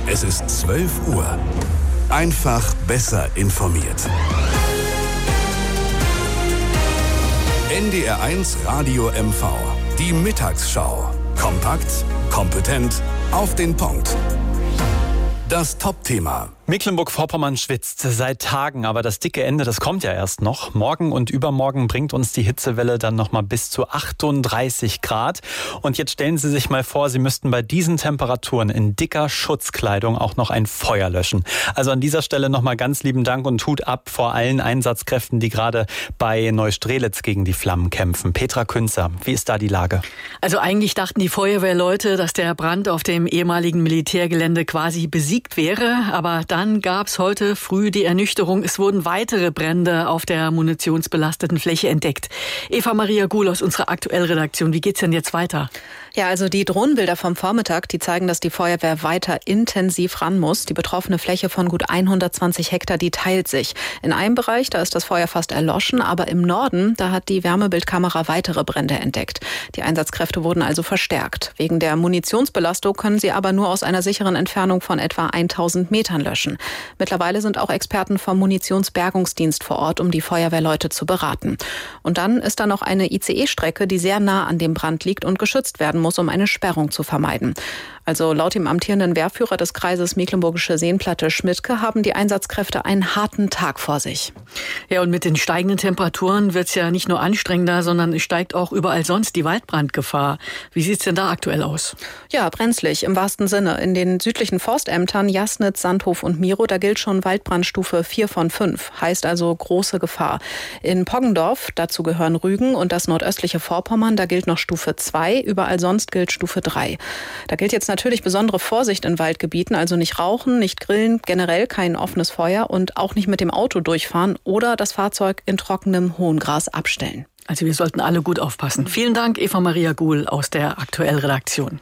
Es ist 12 Uhr. Einfach besser informiert. NDR1 Radio MV. Die Mittagsschau. Kompakt, kompetent, auf den Punkt. Das Top-Thema. Mecklenburg-Vorpommern schwitzt seit Tagen, aber das dicke Ende, das kommt ja erst noch. Morgen und übermorgen bringt uns die Hitzewelle dann nochmal bis zu 38 Grad. Und jetzt stellen Sie sich mal vor, Sie müssten bei diesen Temperaturen in dicker Schutzkleidung auch noch ein Feuer löschen. Also an dieser Stelle nochmal ganz lieben Dank und Hut ab vor allen Einsatzkräften, die gerade bei Neustrelitz gegen die Flammen kämpfen. Petra Künzer, wie ist da die Lage? Also eigentlich dachten die Feuerwehrleute, dass der Brand auf dem ehemaligen Militärgelände quasi besiegt wäre, aber dann gab es heute früh die Ernüchterung. Es wurden weitere Brände auf der munitionsbelasteten Fläche entdeckt. Eva-Maria Guhl aus unserer Aktuellredaktion. Wie geht's denn jetzt weiter? Ja, also die Drohnenbilder vom Vormittag, die zeigen, dass die Feuerwehr weiter intensiv ran muss. Die betroffene Fläche von gut 120 Hektar, die teilt sich. In einem Bereich, da ist das Feuer fast erloschen, aber im Norden, da hat die Wärmebildkamera weitere Brände entdeckt. Die Einsatzkräfte wurden also verstärkt. Wegen der Munitionsbelastung können sie aber nur aus einer sicheren Entfernung von etwa 1000 Metern löschen. Mittlerweile sind auch Experten vom Munitionsbergungsdienst vor Ort, um die Feuerwehrleute zu beraten. Und dann ist da noch eine ICE-Strecke, die sehr nah an dem Brand liegt und geschützt werden muss, um eine Sperrung zu vermeiden. Also laut dem amtierenden Wehrführer des Kreises Mecklenburgische Seenplatte Schmidtke haben die Einsatzkräfte einen harten Tag vor sich. Ja, und mit den steigenden Temperaturen wird es ja nicht nur anstrengender, sondern es steigt auch überall sonst die Waldbrandgefahr. Wie sieht es denn da aktuell aus? Ja, brenzlig im wahrsten Sinne. In den südlichen Forstämtern Jasnitz, Sandhof und Miro, da gilt schon Waldbrandstufe 4 von 5. Heißt also große Gefahr. In Poggendorf, dazu gehören Rügen und das nordöstliche Vorpommern, da gilt noch Stufe 2. Überall sonst gilt Stufe 3. Da gilt jetzt natürlich besondere Vorsicht in Waldgebieten, also nicht rauchen, nicht grillen, generell kein offenes Feuer und auch nicht mit dem Auto durchfahren oder das Fahrzeug in trockenem Hohengras abstellen. Also wir sollten alle gut aufpassen. Vielen Dank, Eva-Maria Guhl aus der Aktuellredaktion.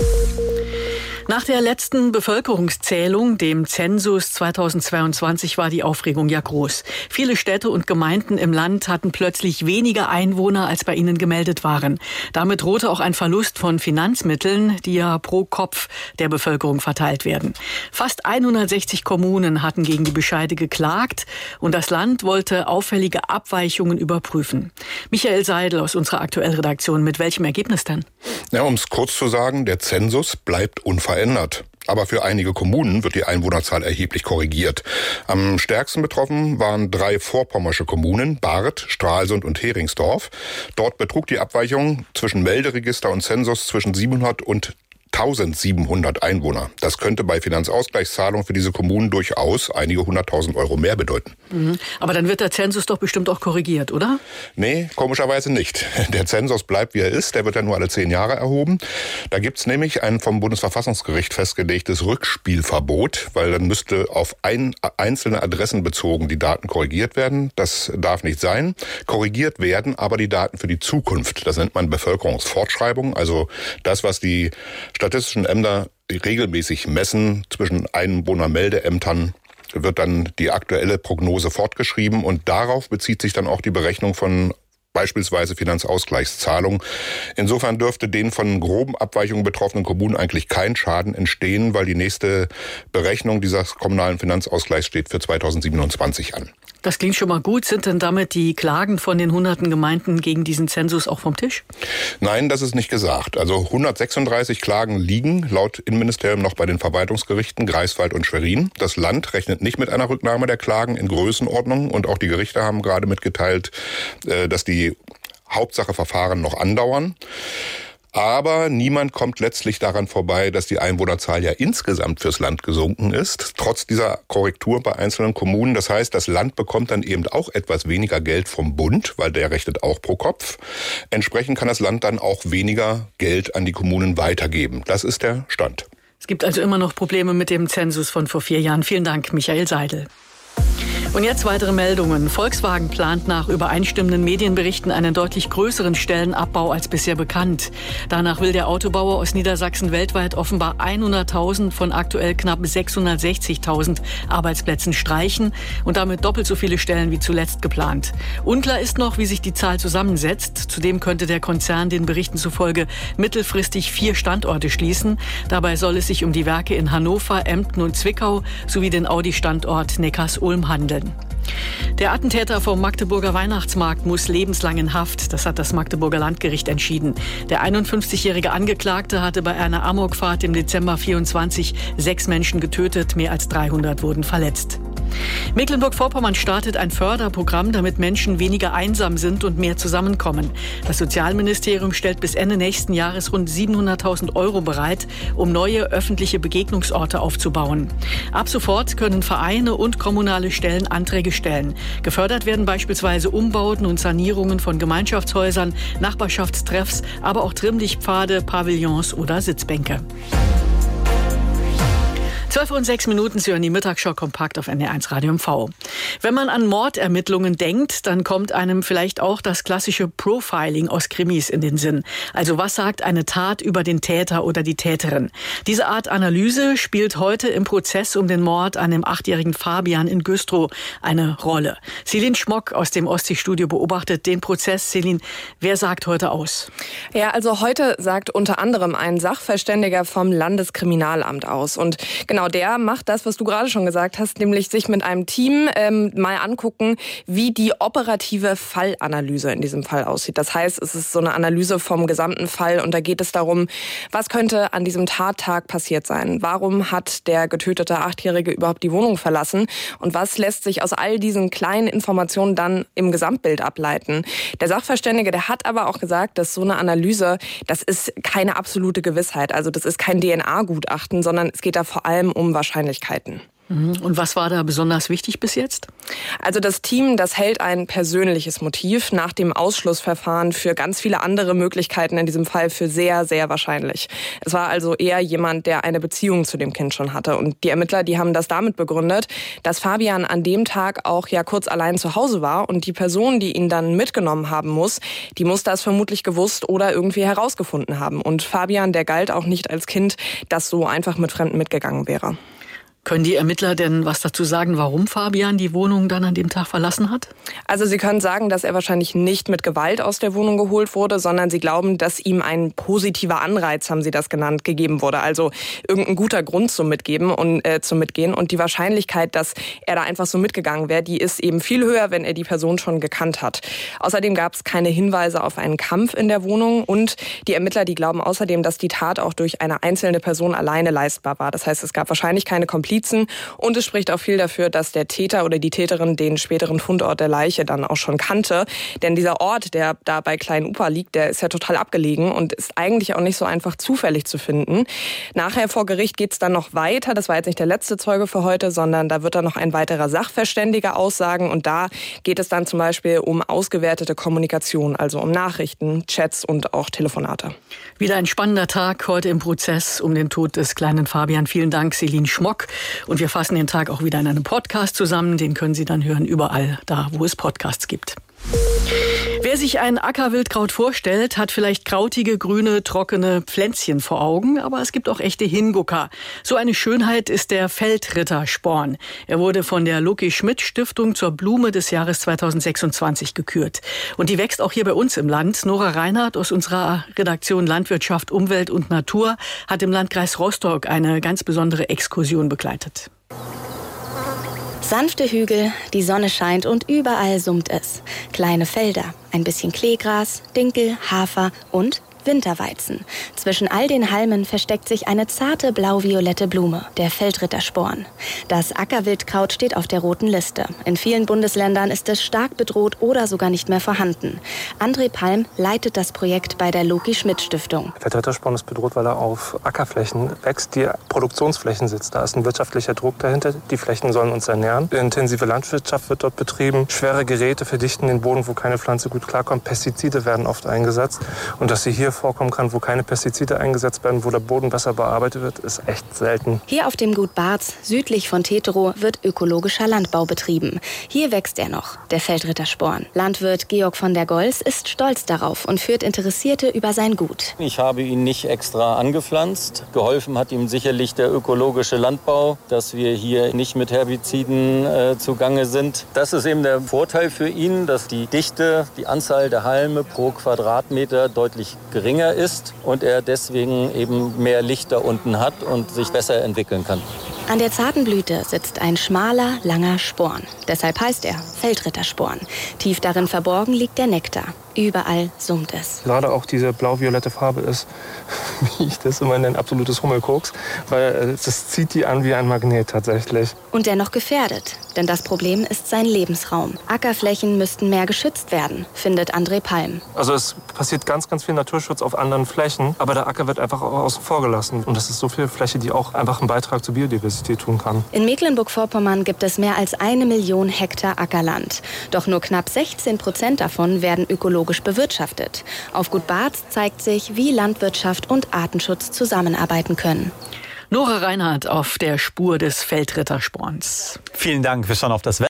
Nach der letzten Bevölkerungszählung, dem Zensus 2022, war die Aufregung ja groß. Viele Städte und Gemeinden im Land hatten plötzlich weniger Einwohner, als bei ihnen gemeldet waren. Damit drohte auch ein Verlust von Finanzmitteln, die ja pro Kopf der Bevölkerung verteilt werden. Fast 160 Kommunen hatten gegen die Bescheide geklagt und das Land wollte auffällige Abweichungen überprüfen. Michael Seidel aus unserer Aktuellredaktion, mit welchem Ergebnis denn? Ja, um es kurz zu sagen, der Zensus bleibt unverändert. Aber für einige Kommunen wird die Einwohnerzahl erheblich korrigiert. Am stärksten betroffen waren 3 vorpommersche Kommunen, Barth, Stralsund und Heringsdorf. Dort betrug die Abweichung zwischen Melderegister und Zensus zwischen 700 und 1700 Einwohner. Das könnte bei Finanzausgleichszahlungen für diese Kommunen durchaus einige 100.000 Euro mehr bedeuten. Aber dann wird der Zensus doch bestimmt auch korrigiert, oder? Nee, komischerweise nicht. Der Zensus bleibt, wie er ist. Der wird ja nur alle 10 Jahre erhoben. Da gibt's nämlich ein vom Bundesverfassungsgericht festgelegtes Rückspielverbot, weil dann müsste auf einzelne Adressen bezogen die Daten korrigiert werden. Das darf nicht sein. Korrigiert werden aber die Daten für die Zukunft. Das nennt man Bevölkerungsfortschreibung, also das, was die statistischen Ämter regelmäßig messen zwischen Einwohnermeldeämtern, wird dann die aktuelle Prognose fortgeschrieben und darauf bezieht sich dann auch die Berechnung von beispielsweise Finanzausgleichszahlungen. Insofern dürfte den von groben Abweichungen betroffenen Kommunen eigentlich kein Schaden entstehen, weil die nächste Berechnung dieses kommunalen Finanzausgleichs steht für 2027 an. Das klingt schon mal gut. Sind denn damit die Klagen von den hunderten Gemeinden gegen diesen Zensus auch vom Tisch? Nein, das ist nicht gesagt. Also 136 Klagen liegen laut Innenministerium noch bei den Verwaltungsgerichten Greifswald und Schwerin. Das Land rechnet nicht mit einer Rücknahme der Klagen in Größenordnung und auch die Gerichte haben gerade mitgeteilt, dass die Hauptsacheverfahren noch andauern. Aber niemand kommt letztlich daran vorbei, dass die Einwohnerzahl ja insgesamt fürs Land gesunken ist, trotz dieser Korrektur bei einzelnen Kommunen. Das heißt, das Land bekommt dann eben auch etwas weniger Geld vom Bund, weil der rechnet auch pro Kopf. Entsprechend kann das Land dann auch weniger Geld an die Kommunen weitergeben. Das ist der Stand. Es gibt also immer noch Probleme mit dem Zensus von vor 4 Jahren. Vielen Dank, Michael Seidel. Und jetzt weitere Meldungen. Volkswagen plant nach übereinstimmenden Medienberichten einen deutlich größeren Stellenabbau als bisher bekannt. Danach will der Autobauer aus Niedersachsen weltweit offenbar 100.000 von aktuell knapp 660.000 Arbeitsplätzen streichen und damit doppelt so viele Stellen wie zuletzt geplant. Unklar ist noch, wie sich die Zahl zusammensetzt. Zudem könnte der Konzern den Berichten zufolge mittelfristig 4 Standorte schließen. Dabei soll es sich um die Werke in Hannover, Emden und Zwickau sowie den Audi-Standort Neckarsulm handeln. Der Attentäter vom Magdeburger Weihnachtsmarkt muss lebenslang in Haft. Das hat das Magdeburger Landgericht entschieden. Der 51-jährige Angeklagte hatte bei einer Amokfahrt im Dezember 24 6 Menschen getötet, mehr als 300 wurden verletzt. Mecklenburg-Vorpommern startet ein Förderprogramm, damit Menschen weniger einsam sind und mehr zusammenkommen. Das Sozialministerium stellt bis Ende nächsten Jahres rund 700.000 € bereit, um neue öffentliche Begegnungsorte aufzubauen. Ab sofort können Vereine und kommunale Stellen Anträge stellen. Gefördert werden beispielsweise Umbauten und Sanierungen von Gemeinschaftshäusern, Nachbarschaftstreffs, aber auch Trimmlichtpfade, Pavillons oder Sitzbänke. 12:06 Minuten, Sie hören die Mittagsschau kompakt auf NDR1 Radio MV. Wenn man an Mordermittlungen denkt, dann kommt einem vielleicht auch das klassische Profiling aus Krimis in den Sinn. Also was sagt eine Tat über den Täter oder die Täterin? Diese Art Analyse spielt heute im Prozess um den Mord an dem 8-jährigen Fabian in Güstrow eine Rolle. Celine Schmock aus dem Ostsee-Studio beobachtet den Prozess. Celine, wer sagt heute aus? Ja, also heute sagt unter anderem ein Sachverständiger vom Landeskriminalamt aus. Und genau der macht das, was du gerade schon gesagt hast, nämlich sich mit einem Team mal angucken, wie die operative Fallanalyse in diesem Fall aussieht. Das heißt, es ist so eine Analyse vom gesamten Fall und da geht es darum, was könnte an diesem Tattag passiert sein? Warum hat der getötete 8-Jährige überhaupt die Wohnung verlassen? Und was lässt sich aus all diesen kleinen Informationen dann im Gesamtbild ableiten? Der Sachverständige, der hat aber auch gesagt, dass so eine Analyse, das ist keine absolute Gewissheit. Also das ist kein DNA-Gutachten, sondern es geht da vor allem um Wahrscheinlichkeiten. Und was war da besonders wichtig bis jetzt? Also das Team, das hält ein persönliches Motiv nach dem Ausschlussverfahren für ganz viele andere Möglichkeiten in diesem Fall für sehr, sehr wahrscheinlich. Es war also eher jemand, der eine Beziehung zu dem Kind schon hatte. Und die Ermittler, die haben das damit begründet, dass Fabian an dem Tag auch ja kurz allein zu Hause war und die Person, die ihn dann mitgenommen haben muss, die muss das vermutlich gewusst oder irgendwie herausgefunden haben. Und Fabian, der galt auch nicht als Kind, das so einfach mit Fremden mitgegangen wäre. Können die Ermittler denn was dazu sagen, warum Fabian die Wohnung dann an dem Tag verlassen hat? Also sie können sagen, dass er wahrscheinlich nicht mit Gewalt aus der Wohnung geholt wurde, sondern sie glauben, dass ihm ein positiver Anreiz, haben sie das genannt, gegeben wurde. Also irgendein guter Grund zum Mitgehen. Und die Wahrscheinlichkeit, dass er da einfach so mitgegangen wäre, die ist eben viel höher, wenn er die Person schon gekannt hat. Außerdem gab es keine Hinweise auf einen Kampf in der Wohnung. Und die Ermittler, die glauben außerdem, dass die Tat auch durch eine einzelne Person alleine leistbar war. Das heißt, es gab wahrscheinlich keine Komplizen. Und es spricht auch viel dafür, dass der Täter oder die Täterin den späteren Fundort der Leiche dann auch schon kannte. Denn dieser Ort, der da bei Klein-Upa liegt, der ist ja total abgelegen und ist eigentlich auch nicht so einfach zufällig zu finden. Nachher vor Gericht geht es dann noch weiter. Das war jetzt nicht der letzte Zeuge für heute, sondern da wird dann noch ein weiterer Sachverständiger aussagen. Und da geht es dann zum Beispiel um ausgewertete Kommunikation, also um Nachrichten, Chats und auch Telefonate. Wieder ein spannender Tag heute im Prozess um den Tod des kleinen Fabian. Vielen Dank, Celine Schmock. Und wir fassen den Tag auch wieder in einem Podcast zusammen. Den können Sie dann hören überall da, wo es Podcasts gibt. Wer sich ein Ackerwildkraut vorstellt, hat vielleicht krautige, grüne, trockene Pflänzchen vor Augen, aber es gibt auch echte Hingucker. So eine Schönheit ist der Feldrittersporn. Er wurde von der Loki-Schmidt-Stiftung zur Blume des Jahres 2026 gekürt. Und die wächst auch hier bei uns im Land. Nora Reinhardt aus unserer Redaktion Landwirtschaft, Umwelt und Natur hat im Landkreis Rostock eine ganz besondere Exkursion begleitet. Sanfte Hügel, die Sonne scheint und überall summt es. Kleine Felder, ein bisschen Kleegras, Dinkel, Hafer und Winterweizen. Zwischen all den Halmen versteckt sich eine zarte blau-violette Blume, der Feldrittersporn. Das Ackerwildkraut steht auf der roten Liste. In vielen Bundesländern ist es stark bedroht oder sogar nicht mehr vorhanden. André Palm leitet das Projekt bei der Loki-Schmidt-Stiftung. Der Feldrittersporn ist bedroht, weil er auf Ackerflächen wächst, die Produktionsflächen sitzt. Da ist ein wirtschaftlicher Druck dahinter. Die Flächen sollen uns ernähren. Intensive Landwirtschaft wird dort betrieben. Schwere Geräte verdichten den Boden, wo keine Pflanze gut klarkommt. Pestizide werden oft eingesetzt. Und dass sie hier hier vorkommen kann, wo keine Pestizide eingesetzt werden, wo der Boden besser bearbeitet wird, ist echt selten. Hier auf dem Gut Barz, südlich von Teterow, wird ökologischer Landbau betrieben. Hier wächst er noch, der Feldrittersporn. Landwirt Georg von der Goltz ist stolz darauf und führt Interessierte über sein Gut. Ich habe ihn nicht extra angepflanzt. Geholfen hat ihm sicherlich der ökologische Landbau, dass wir hier nicht mit Herbiziden zugange sind. Das ist eben der Vorteil für ihn, dass die Dichte, die Anzahl der Halme pro Quadratmeter deutlich geringer ist und er deswegen eben mehr Licht da unten hat und sich besser entwickeln kann. An der zarten Blüte sitzt ein schmaler, langer Sporn. Deshalb heißt er Feldrittersporn. Tief darin verborgen liegt der Nektar. Überall summt es. Gerade auch diese blau-violette Farbe ist, wie ich das immer nenne, absolutes Hummelkoks, weil das zieht die an wie ein Magnet tatsächlich. Und dennoch gefährdet, denn das Problem ist sein Lebensraum. Ackerflächen müssten mehr geschützt werden, findet André Palm. Also es passiert ganz viel Naturschutz auf anderen Flächen, aber der Acker wird einfach auch außen vor gelassen. Und das ist so viel Fläche, die auch einfach einen Beitrag zur Biodiversität tun kann. In Mecklenburg-Vorpommern gibt es mehr als 1 Million Hektar Ackerland. Doch nur knapp 16% davon werden ökologisch bewirtschaftet. Auf Gut Barz zeigt sich, wie Landwirtschaft und Artenschutz zusammenarbeiten können. Nora Reinhardt auf der Spur des Feldrittersporns. Vielen Dank. Wir schauen auf das Wetter.